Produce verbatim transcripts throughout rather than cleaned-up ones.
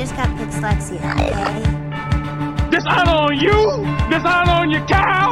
just got dyslexia, okay? Dishonor on you! Dishonor on your cow!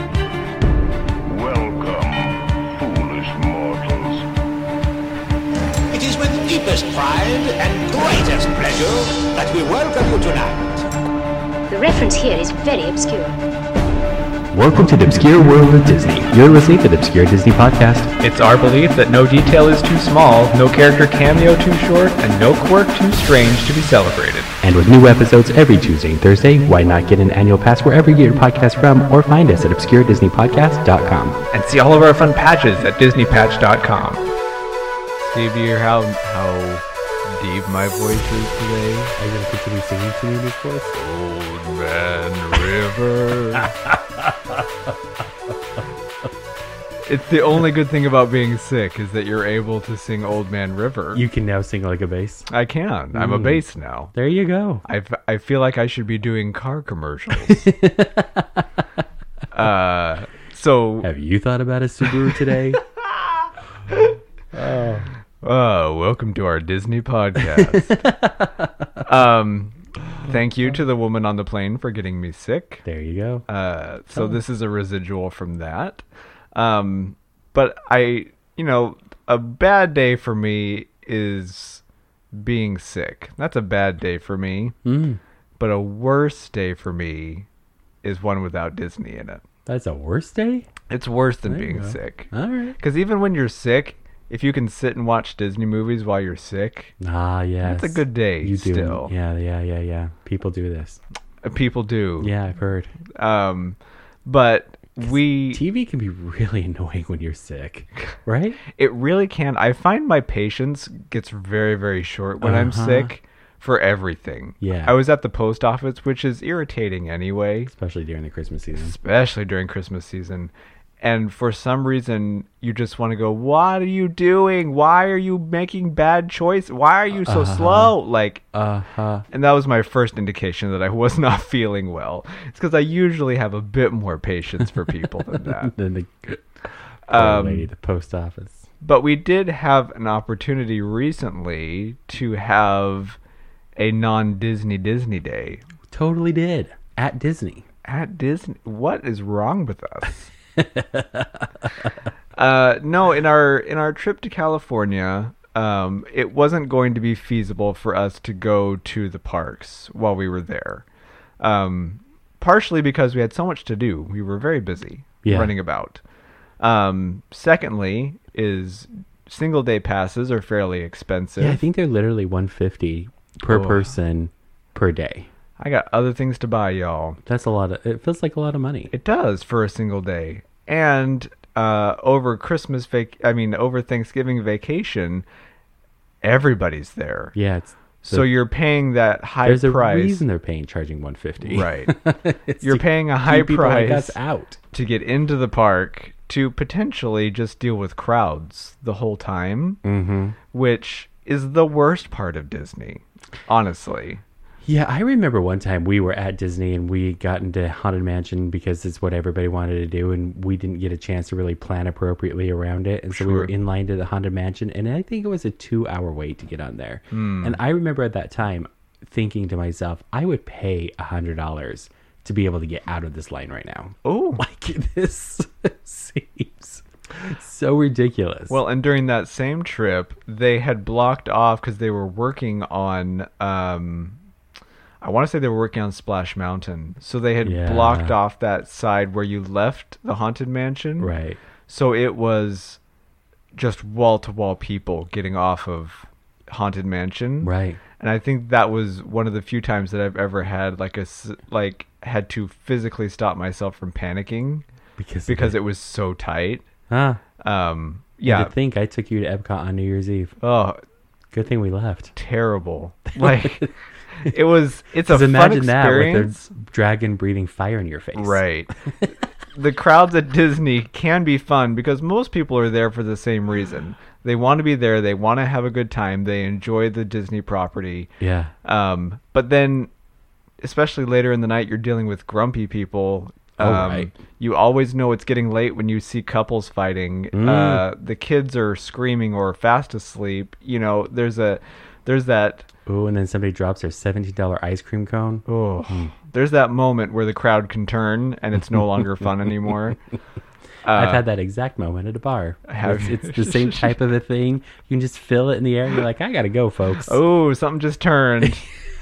Welcome, foolish mortals. It is with deepest pride and greatest pleasure that we welcome you tonight. The reference here is very obscure. Welcome to the Obscure World of Disney. You're listening to the Obscure Disney Podcast. It's our belief that no detail is too small, no character cameo too short, and no quirk too strange to be celebrated. And with new episodes every Tuesday and Thursday, why not get an annual pass wherever you get your podcast from, or find us at obscure disney podcast dot com. And see all of our fun patches at disney patch dot com. Steve, do you hear how, how deep my voice is today? Are you going to continue singing to me this voice? Old Man River. It's the only good thing about being sick is that you're able to sing Old Man River. You can now sing like a bass. I can. I'm a Mm. bass now. There you go. I, f- I feel like I should be doing car commercials. uh, so, Have you thought about a Subaru today? Oh. oh, welcome to our Disney podcast. um, thank you to the woman on the plane for getting me sick. There you go. Uh, so this is a residual from that. Um, but I, you know, a bad day for me is being sick. That's a bad day for me. Mm. But a worse day for me is one without Disney in it. That's a worse day? It's worse than There you being go. sick. All right. Because even when you're sick, if you can sit and watch Disney movies while you're sick, Ah, yes. that's a good day You do. still. Yeah, yeah, yeah, yeah. People do this. Uh, People do. Yeah, I've heard. Um, but we... T V can be really annoying when you're sick, right? It really can. I find my patience gets very, very short when I'm Uh-huh. sick for everything. Yeah. I was at the post office, which is irritating anyway, Especially during the Christmas season. especially during Christmas season. And for some reason, you just want to go, what are you doing? Why are you making bad choice? Why are you so Uh-huh. slow? Like, Uh-huh. and that was my first indication that I was not feeling well. It's because I usually have a bit more patience for people than that. Then the poor Um, lady, the post office. But we did have an opportunity recently to have a non-Disney Disney Day Totally did. At Disney. at Disney. What is wrong with us? uh, no, in our in our trip to California, um, it wasn't going to be feasible for us to go to the parks while we were there. Um, partially because we had so much to do. We were very busy Yeah. running about. Um, secondly, is single day passes are fairly expensive. Yeah, I think they're literally one hundred fifty dollars per Oh. person per day. I got other things to buy, y'all. That's a lot of, it feels like a lot of money. It does for a single day. And uh, over Christmas vac I mean over Thanksgiving vacation, everybody's there. Yeah, it's So you're paying that high there's a price. reason they're paying charging one hundred fifty dollars. Right. It's You're to paying a keep high people like price us out. to get into the park to potentially just deal with crowds the whole time, Mm-hmm. which is the worst part of Disney, honestly. Yeah, I remember one time we were at Disney and we got into Haunted Mansion because it's what everybody wanted to do, and we didn't get a chance to really plan appropriately around it. And so we were Sure. in line to the Haunted Mansion, and I think it was a two-hour wait to get on there. Hmm. And I remember at that time thinking to myself, I would pay one hundred dollars to be able to get out of this line right now. Oh. Like, this seems so ridiculous. Well, and during that same trip, they had blocked off because they were working on, um, I want to say they were working on Splash Mountain. So they had Yeah. blocked off that side where you left the Haunted Mansion. right. So it was just wall-to-wall people getting off of Haunted Mansion. Right. And I think that was one of the few times that I've ever had like a s- like had to physically stop myself from panicking Because, because it was so tight. Ah, Um, yeah. yeah. To think I took you to Epcot on New Year's Eve. Oh, Good thing we left. terrible. Like it was. It's a Because fun imagine that experience. with a dragon breathing fire in your face. Right. The crowds at Disney can be fun because most people are there for the same reason. They want to be there. They want to have a good time. They enjoy the Disney property. Yeah. Um, but then, especially later in the night, you're dealing with grumpy people. Oh, Um, right. You always know it's getting late when you see couples fighting. Mm. Uh, the kids are screaming or fast asleep. You know, there's a, there's that Oh, and then somebody drops their seventeen dollar ice cream cone. Oh, there's that moment where the crowd can turn and it's no longer fun anymore. Uh, I've had that exact moment at a bar. have It's, you? it's the same type of a thing. You can just feel it in the air. You're like, I gotta go, folks. Oh, something just turned.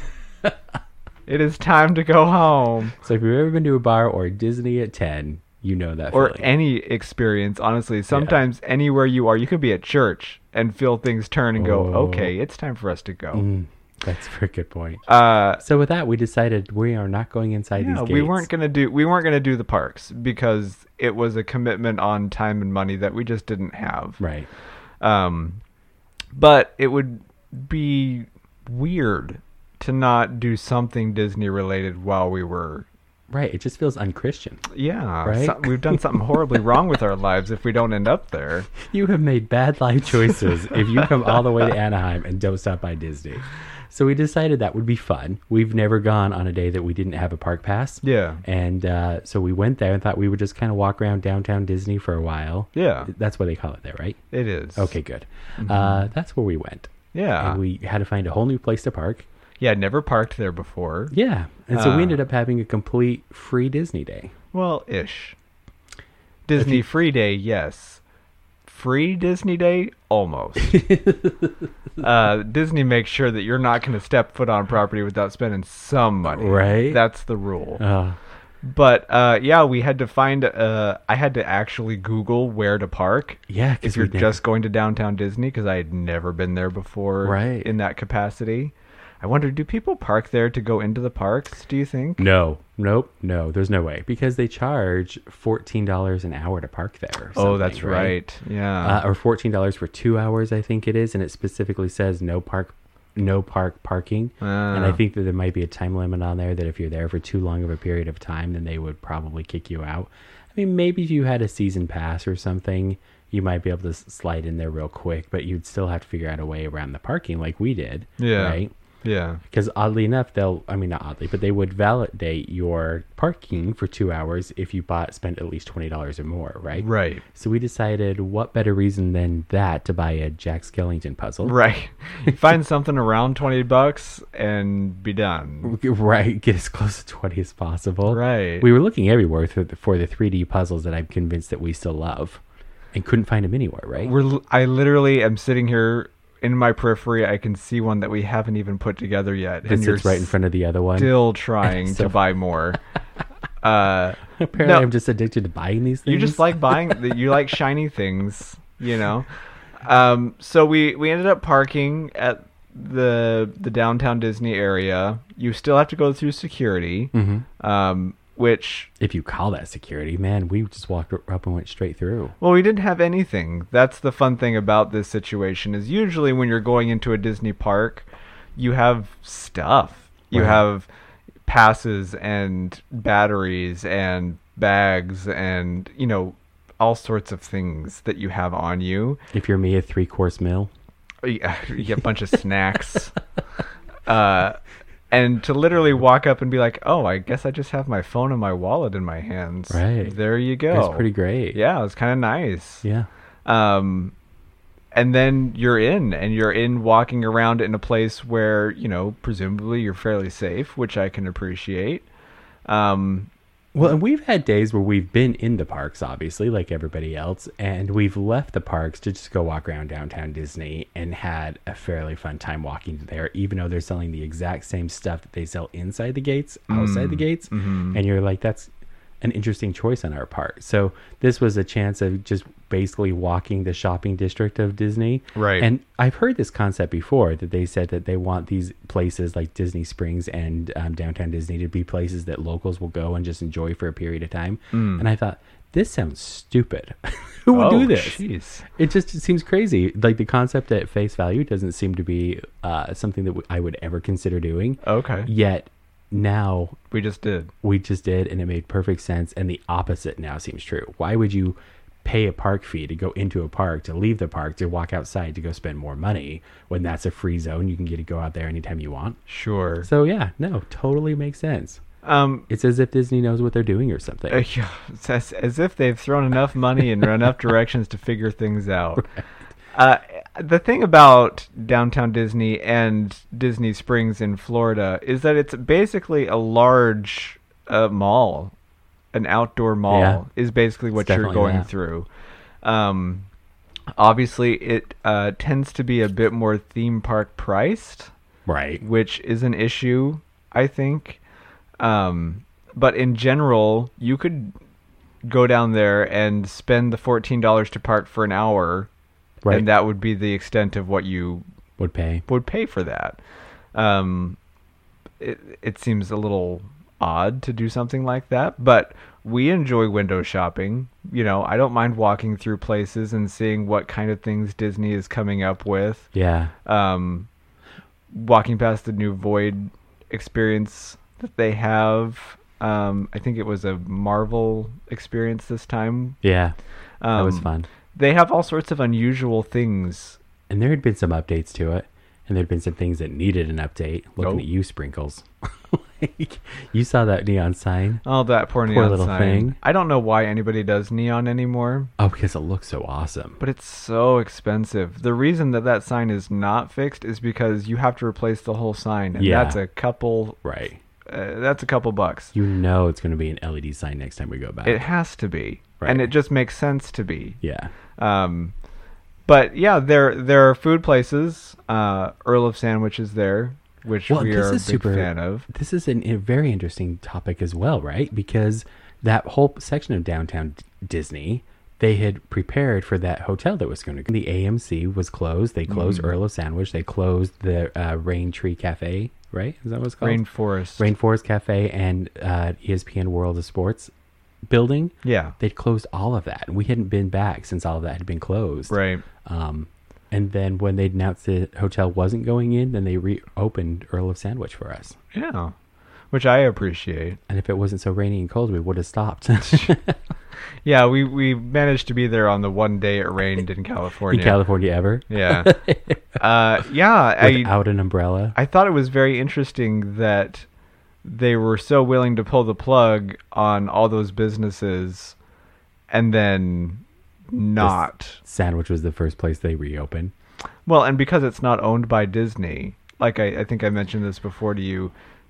It is time to go home. So if you've ever been to a bar or Disney at ten, you know that Or feeling. any experience, honestly. Sometimes anywhere you are, you could be at church and feel things turn and go, Oh. okay, it's time for us to go. Mm, that's a very good point. Uh, So with that, we decided we are not going inside these yeah, gates. we weren't gonna do we weren't gonna do the parks because it was a commitment on time and money that we just didn't have. Right. Um, but it would be weird to not do something Disney related while we were. Right. It just feels unchristian. Yeah, Right? so- we've done something horribly wrong with our lives if we don't end up there. You have made bad life choices if you come all the way to Anaheim and don't stop by Disney. So we decided that would be fun. We've never gone on a day that we didn't have a park pass. Yeah. And uh, so we went there and thought we would just kind of walk around downtown Disney for a while. Yeah, That's what they call it there, right? it is. Okay, good. Uh, that's where we went. Yeah. And we had to find a whole new place to park. Yeah, never parked there before. Yeah. And so Uh. we ended up having a complete free Disney day. Well, ish. Disney free day, yes. Free Disney day, almost. uh, Disney makes sure that you're not going to step foot on property without spending some money. Right. That's the rule. Uh, But uh, yeah, we had to find. Uh, I had to actually Google where to park. yeah. 'cause If you're we'd never- just going to downtown Disney, because I had never been there before, Right. in that capacity. I wonder, do people park there to go into the parks? Do you think? No, nope, no, there's no way because they charge fourteen dollars an hour to park there. or Oh, that's something, right. Yeah. Uh, or fourteen dollars for two hours, I think it is, and it specifically says no park, no park parking. And I Ah. think that there might be a time limit on there that if you're there for too long of a period of time, then they would probably kick you out. I mean, maybe if you had a season pass or something, you might be able to s- slide in there real quick, but you'd still have to figure out a way around the parking like we did. Yeah. Right. Yeah. Because oddly enough, they'll, I mean, not oddly, but they would validate your parking for two hours if you bought, spent at least twenty dollars or more, right? Right. So we decided what better reason than that to buy a Jack Skellington puzzle. Right. Find something around twenty bucks and be done. Right. Get as close to twenty as possible. Right. We were looking everywhere for the, for the three D puzzles that I'm convinced that we still love and couldn't find them anywhere, right? We're l- I literally am sitting here in my periphery. I can see one that we haven't even put together yet. That sits right in front of the other one. Still trying So- to buy more. Uh, Apparently no. I'm just addicted to buying these things. You just like buying. the- You like shiny things, you know. Um, so we we ended up parking at the the downtown Disney area. You still have to go through security, Mhm. um, which If you call that security, man, we just walked up and went straight through. well, we didn't have anything. That's the fun thing about this situation is usually when you're going into a Disney park, you have stuff. You Right. have passes and batteries and bags and, you know, all sorts of things that you have on you. If you're me, a three course meal. Yeah, you get a bunch of snacks. Uh, and to literally walk up and be like, oh, I guess I just have my phone and my wallet in my hands. Right. There you go. It's pretty great. Yeah, it was kind of nice. Yeah. Um, and then you're in, and you're in walking around in a place where, you know, presumably you're fairly safe, which I can appreciate. Um, Well, and we've had days where we've been in the parks, obviously, like everybody else, and we've left the parks to just go walk around downtown Disney and had a fairly fun time walking there, even though they're selling the exact same stuff that they sell inside the gates, outside the gates. mhm. And you're like, that's an interesting choice on our part. So this was a chance of just basically walking the shopping district of Disney. Right. And I've heard this concept before, that they said that they want these places like Disney Springs and um, downtown Disney to be places that locals will go and just enjoy for a period of time. And I thought, this sounds stupid. Who would oh, do this? Jeez. It just it seems crazy. Like the concept at face value doesn't seem to be uh, something that w- I would ever consider doing. Okay. Yet now We just did. we just did, and it made perfect sense. And the opposite now seems true. Why would you pay a park fee to go into a park, to leave the park, to walk outside, to go spend more money when that's a free zone? You can get to go out there anytime you want. Sure. So yeah, no, totally makes sense. Um, It's as if Disney knows what they're doing or something. uh, yeah, it's as, as if they've thrown enough money in enough directions to figure things out. Uh, the thing about downtown Disney and Disney Springs in Florida is that it's basically a large uh, mall. An outdoor mall Yeah. is basically what It's you're definitely going that. through. Um, obviously, it uh, tends to be a bit more theme park priced, Right. which is an issue, I think. Um, but in general, you could go down there and spend the fourteen dollars to park for an hour, Right. and that would be the extent of what you Would pay. would pay for that. Um, it, it seems a little odd to do something like that, but we enjoy window shopping. You know, I don't mind walking through places and seeing what kind of things Disney is coming up with. Yeah. Um, walking past the new Void experience that they have. Um, I think it was a Marvel experience this time. Yeah. Um, That was fun. They have all sorts of unusual things. And there had been some updates to it. And there'd been some things that needed an update. Looking Oh. at you, Sprinkles. Like, you saw that neon sign. Oh, that poor neon Poor little sign. thing. I don't know why anybody does neon anymore, Oh, because it looks so awesome. but it's so expensive. The reason that that sign is not fixed is because you have to replace the whole sign, and Yeah. that's a couple. Right. Uh, that's a couple bucks. You know it's going to be an L E D sign next time we go back. It has to be, Right. and it just makes sense to be. yeah. Um, but yeah, there there are food places. Uh, Earl of Sandwich is there, which Well, we this are a is big super. fan of. This is an, a very interesting topic as well, right? Because that whole section of downtown D- Disney, they had prepared for that hotel that was going to. The A M C was closed. They closed Mm. Earl of Sandwich. They closed the uh, Rain Tree Cafe. Right? Is that what it's called? Rainforest. Rainforest Cafe and uh, E S P N World of Sports building. Yeah. They'd closed all of that, and we hadn't been back since all of that had been closed. Right. Um, and then when they announced the hotel wasn't going in, then they reopened Earl of Sandwich for us. Yeah. Which I appreciate. And if it wasn't so rainy and cold, we would have stopped. Yeah, we, we managed to be there on the one day it rained in California. In California ever? Yeah. uh, yeah, I, Without an umbrella? I thought it was very interesting that they were so willing to pull the plug on all those businesses and then not. Sandwich was the first place they reopened. Well, and because it's not owned by Disney, like I, I think I mentioned this before to you,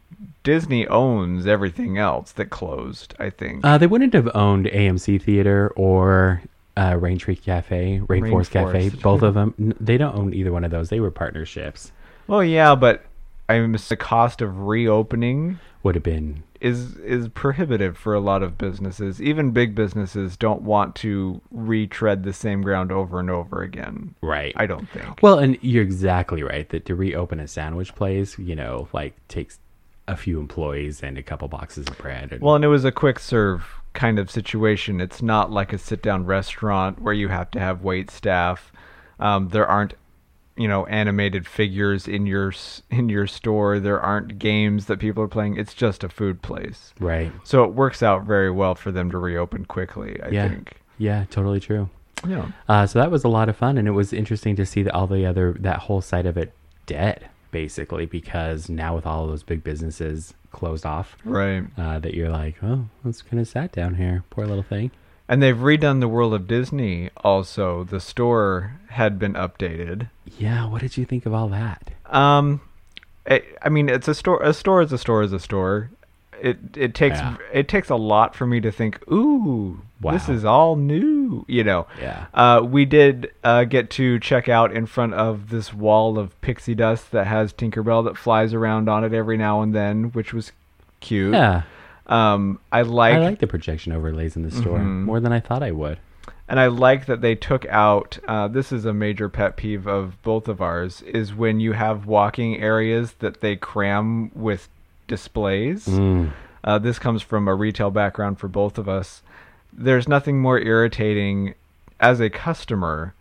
Disney owns everything else that closed, I think. Uh, they wouldn't have owned A M C Theater or uh, Rain Tree Cafe, Rainforest Cafe. Rainforest. Both of them. N- They don't own either one of those. They were partnerships. Well, yeah, but I mean, the cost of reopening Would have been. is is prohibitive for a lot of businesses. Even big businesses don't want to retread the same ground over and over again. Right. I don't think. Well, and you're exactly right that to reopen a sandwich place, you know, like takes a few employees and a couple boxes of bread. And, Well, and it was a quick serve kind of situation. It's not like a sit down restaurant where you have to have wait staff. Um, there aren't, you know, animated figures in your s- in your store. There aren't games that people are playing. It's just a food place. right. So it works out very well for them to reopen quickly, I Yeah. think. Yeah, totally true. Yeah. Uh, so that was a lot of fun, and it was interesting to see that all the other that whole side of it dead, basically, because now with all of those big businesses closed off, Right. uh, that you're like, oh, it's kind of sad down here, poor little thing. And they've redone the World of Disney also. The store had been updated. Yeah, what did you think of all that? Um, I, I mean, it's a store. A store is a store is a store. It it takes Yeah. it takes a lot for me to think, ooh, this Wow. is all new. You know. Yeah. Uh, we did uh, get to check out in front of this wall of pixie dust that has Tinkerbell that flies around on it every now and then, which was cute. Yeah, Um, I like, I like the projection overlays in the store Mhm. more than I thought I would. and I like that they took out. Uh, this is a major pet peeve of both of ours: is when you have walking areas that they cram with displays. Mm. Uh, this comes from a retail background for both of us. There's nothing more irritating as a customer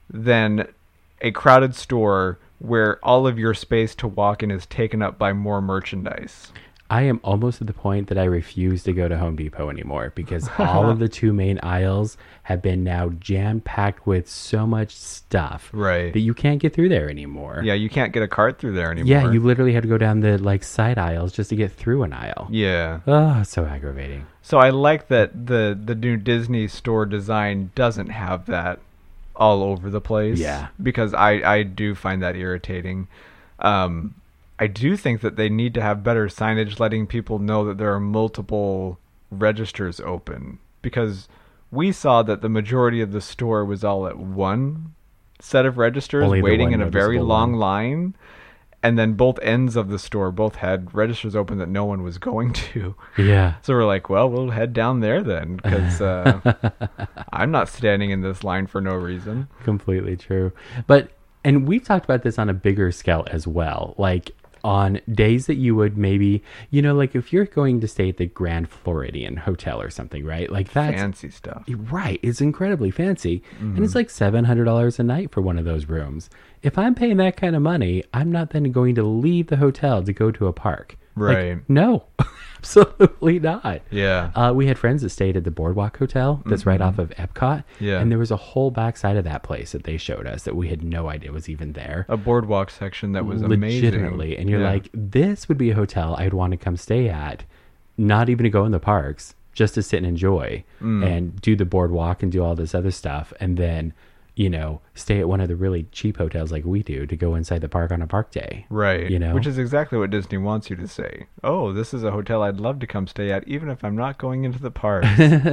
than a crowded store where all of your space to walk in is taken up by more merchandise. I am almost at the point that I refuse to go to Home Depot anymore because all of the two main aisles have been now jam-packed with so much stuff Right. that you can't get through there anymore. Yeah, you can't get a cart through there anymore. Yeah, you literally had to go down the like side aisles just to get through an aisle. Yeah. Oh, it's so aggravating. So I like that the the new Disney store design doesn't have that all over the place. Yeah. Because I, I do find that irritating. Um, I do think that they need to have better signage letting people know that there are multiple registers open. Because we saw that the majority of the store was all at one set of registers Only the waiting one in a very noticeable long one. line. And then both ends of the store both had registers open that no one was going to. Yeah. So we're like, well, we'll head down there then, because uh, I'm not standing in this line for no reason. Completely true. But, and we've talked about this on a bigger scale as well. Like, on days that you would maybe, you know, like if you're going to stay at the Grand Floridian Hotel or something, right? Like that's Fancy stuff. right. It's incredibly fancy. Mm-hmm. And it's like seven hundred dollars a night for one of those rooms. If I'm paying that kind of money, I'm not then going to leave the hotel to go to a park. Like, Right. no, absolutely not. Yeah. Uh, we had friends that stayed at the Boardwalk Hotel that's right off of Epcot. Yeah. And there was a whole backside of that place that they showed us that we had no idea was even there. A boardwalk section that was amazing. Legitimately. And you're Yeah. like, this would be a hotel I'd want to come stay at, not even to go in the parks, just to sit and enjoy Mm. and do the boardwalk and do all this other stuff. And then, you know, stay at one of the really cheap hotels like we do to go inside the park on a park day. Right. You know? Which is exactly what Disney wants you to say. Oh, this is a hotel I'd love to come stay at, even if I'm not going into the parks.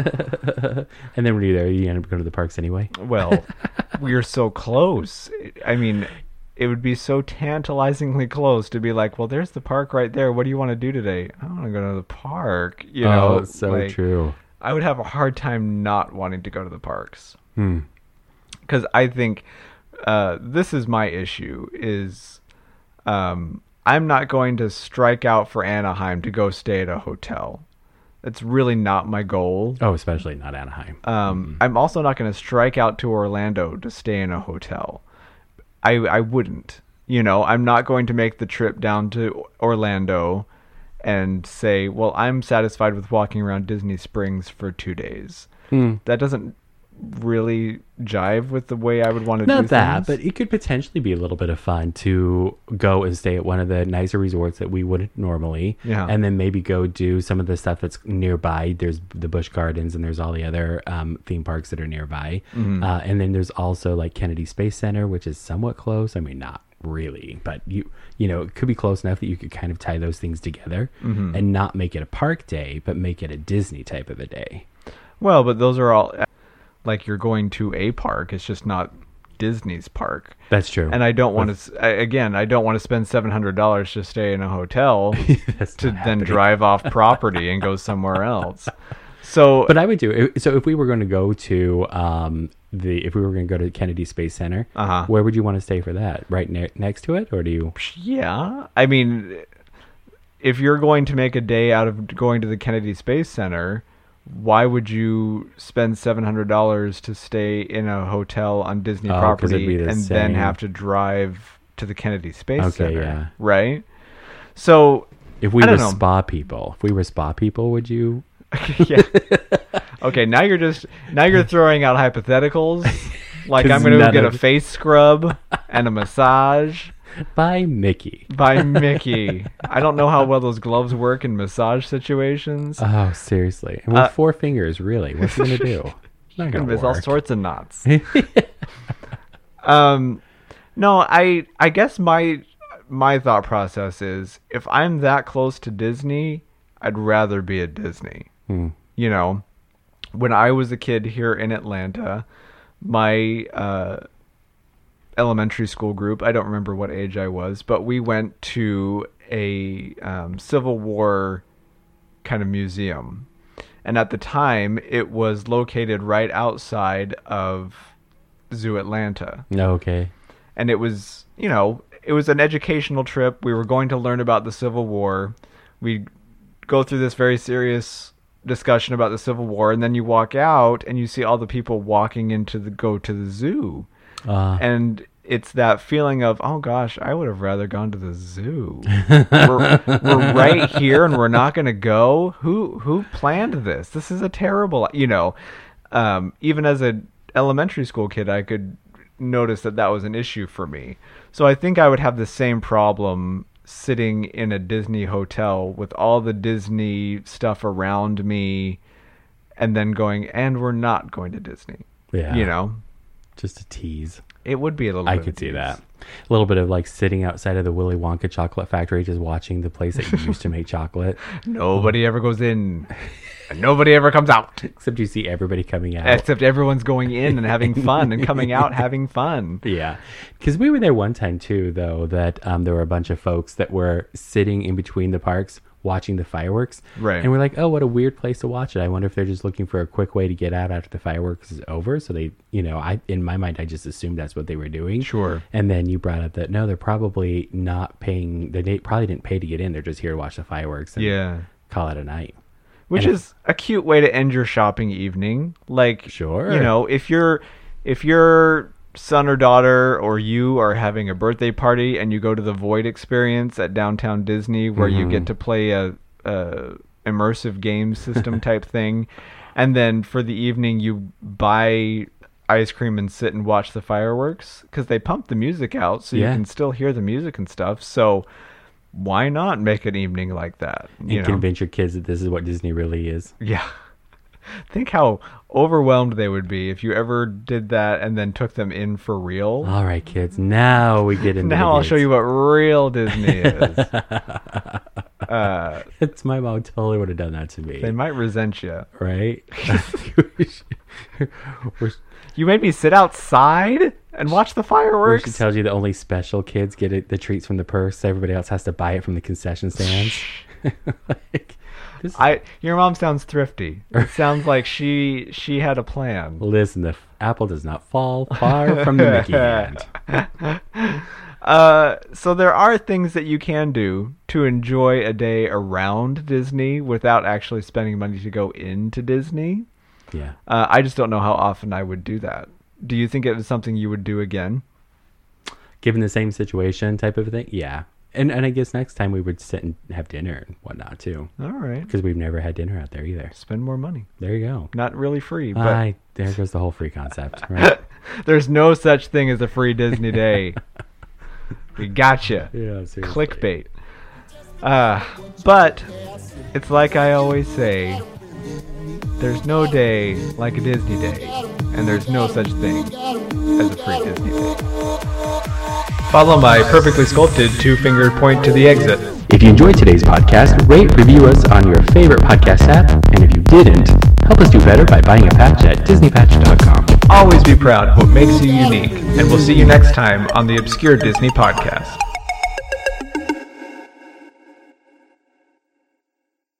And then when you're there, you end up going to the parks anyway. Well, we're so close. I mean, it would be so tantalizingly close to be like, well, there's the park right there. What do you want to do today? I want to go to the park. You know, oh, so like, true. I would have a hard time not wanting to go to the parks. Hmm. Because I think uh, this is my issue, is um, I'm not going to strike out for Anaheim to go stay at a hotel. That's really not my goal. Oh, especially not Anaheim. Um, I'm also not going to strike out to Orlando to stay in a hotel. I I wouldn't. You know, I'm not going to make the trip down to Orlando and say, well, I'm satisfied with walking around Disney Springs for two days. Hmm. That doesn't really jive with the way I would want to do Not things. that, but it could potentially be a little bit of fun to go and stay at one of the nicer resorts that we wouldn't normally. Yeah. And then maybe go do some of the stuff that's nearby. There's the Busch Gardens and there's all the other um, theme parks that are nearby. Mm-hmm. Uh, and then there's also like Kennedy Space Center, which is somewhat close. I mean, not really, but you you know, it could be close enough that you could kind of tie those things together Mm-hmm. and not make it a park day, but make it a Disney type of a day. Well, but those are all like you're going to a park. It's just not Disney's park. That's true. And I don't want to, again, I don't want to spend seven hundred dollars to stay in a hotel That's to not then happening. drive off property and go somewhere else. So, But I would do so if we were going to go to um the if we were going to go to Kennedy Space Center. Uh-huh. Where would you want to stay for that? Right ne- next to it, or do you? yeah, I mean, if you're going to make a day out of going to the Kennedy Space Center, why would you spend seven hundred dollars to stay in a hotel on Disney Oh, 'cause it'd property be the and then same. have to drive to the Kennedy Space Okay, Center? yeah. Right? So, If we I were don't know. spa people, if we were spa people, would you? yeah. Okay, now you're just now you're throwing out hypotheticals. Like 'Cause I'm going to none get a of- face scrub and a massage By Mickey. by Mickey. I don't know how well those gloves work in massage situations. Oh, seriously. And with Uh, four fingers, really? What's he going to do? Not You going can to miss all work. sorts of knots. um, no, I I guess my my thought process is if I'm that close to Disney, I'd rather be at Disney. Hmm. You know, when I was a kid here in Atlanta, my uh, elementary school group, I don't remember what age I was, but we went to a um, Civil War kind of museum. And at the time, it was located right outside of Zoo Atlanta. Okay. And it was, you know, it was an educational trip. We were going to learn about the Civil War. We'd go through this very serious discussion about the Civil War, and then you walk out and you see all the people walking into the go to the zoo. Uh, And it's that feeling of, oh gosh, I would have rather gone to the zoo. we're, we're right here and we're not going to go. Who who planned this? This is a terrible, you know. Um, even as a elementary school kid, I could notice that that was an issue for me. So I think I would have the same problem sitting in a Disney hotel with all the Disney stuff around me, and then going, and we're not going to Disney. yeah. You know. Just a tease. It would be a little I bit could of see tease. that. A little bit of like sitting outside of the Willy Wonka chocolate factory, just watching the place that used to make chocolate. Nobody ever goes in. And nobody ever comes out. Except you see everybody coming out. Except everyone's going in and having fun and coming out having fun. Yeah. Because we were there one time too, though, that um, there were a bunch of folks that were sitting in between the parks watching the fireworks. Right. And we're like, oh, what a weird place to watch it. I wonder if they're just looking for a quick way to get out after the fireworks is over. So they, you know, I in my mind, I just assumed that's what they were doing. Sure. And then you brought up that, no, they're probably not paying, they probably didn't pay to get in. They're just here to watch the fireworks and Yeah. call it a night. Which And is a cute way to end your shopping evening. Like, Sure. you know, if you're, if your son or daughter or you are having a birthday party and you go to the Void experience at Downtown Disney where you get to play a, a immersive game system type thing, and then for the evening you buy ice cream and sit and watch the fireworks because they pump the music out so Yeah. you can still hear the music and stuff. So why not make an evening like that? You And know? convince your kids that this is what Disney really is. Yeah. Think how overwhelmed they would be if you ever did that and then took them in for real. All right, kids. Now we get into Now the I'll show goods. you what real Disney is. uh, It's my mom totally would have done that to me. they might resent you. Right? Where You made me sit outside and watch the she fireworks. tells you that only special kids get it, the treats from the purse. Everybody else has to buy it from the concession stands. like, this, I, your mom sounds thrifty. It sounds like she she had a plan. listen, the f- apple does not fall far from the Mickey hand. Uh, so there are things that you can do to enjoy a day around Disney without actually spending money to go into Disney. Yeah. Uh, I just don't know how often I would do that. Do you think it was something you would do again? Given the same situation type of thing? Yeah. And and I guess next time we would sit and have dinner and whatnot too. All right. Because we've never had dinner out there either. Spend more money. There you go. Not really free, but Aye, there goes the whole free concept. Right? there's no such thing as a free Disney day. We gotcha. Yeah, seriously. Clickbait. Uh, but it's like I always say, there's no day like a Disney day, and there's no such thing as a free Disney day. Follow my perfectly sculpted two-fingered point to the exit. If you enjoyed today's podcast, rate, review us on your favorite podcast app, and if you didn't, help us do better by buying a patch at disney patch dot com. Always be proud of what makes you unique, and we'll see you next time on the Obscure Disney Podcast.